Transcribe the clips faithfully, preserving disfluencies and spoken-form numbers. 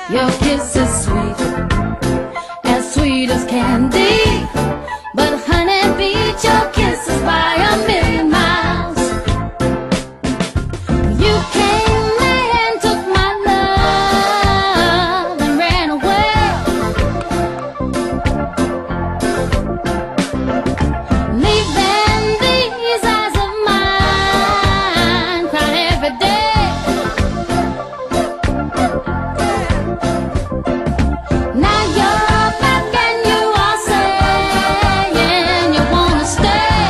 Your kiss is sweet, as sweet as candy. But honey, beat your kisses by a million miles. You came and took my love and ran away, leaving these eyes of mine crying every day. Now you're back and you are saying you wanna stay.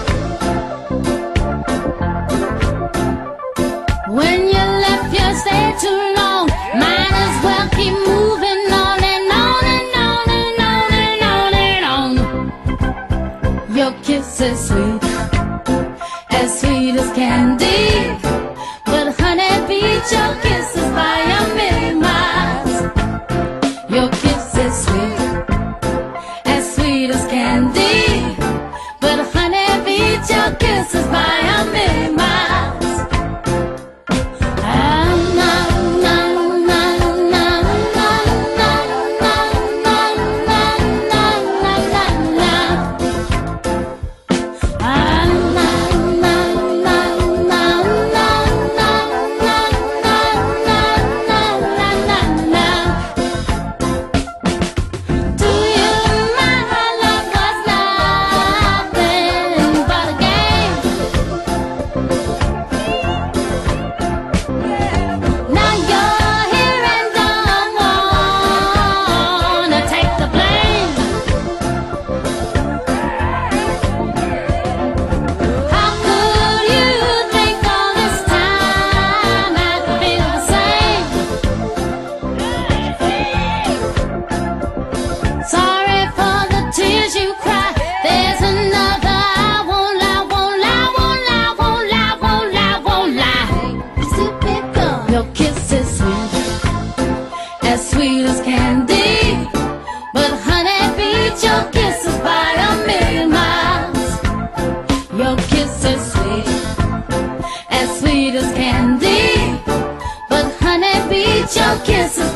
When you left, you stayed too long. Might as well keep moving on and on and on and on and on and on. Your kiss is sweet, as sweet as candy. But honey, beat your kisses by a million miles. Your kiss is sweet, as sweet as candy. But honey, beat your kisses by a million miles. Ah, no, no, no, no, no, no, no, no, no, no, no, no, no. Ah, no, no, no, no, no, no, no, no, no, no, no, no. To you, my love was nothing but a game. Now you're here and don't wanna take the blame. How could you think all this time I'd feel the same? Sorry for the tears you cry. There's another. I won't lie, won't lie, won't lie, won't lie, won't lie, won't lie. Your kiss is sweet, as sweet as candy. But honey, beat your kisses by a million miles. Your kiss is sweet, as sweet as candy. But honey, beat your kisses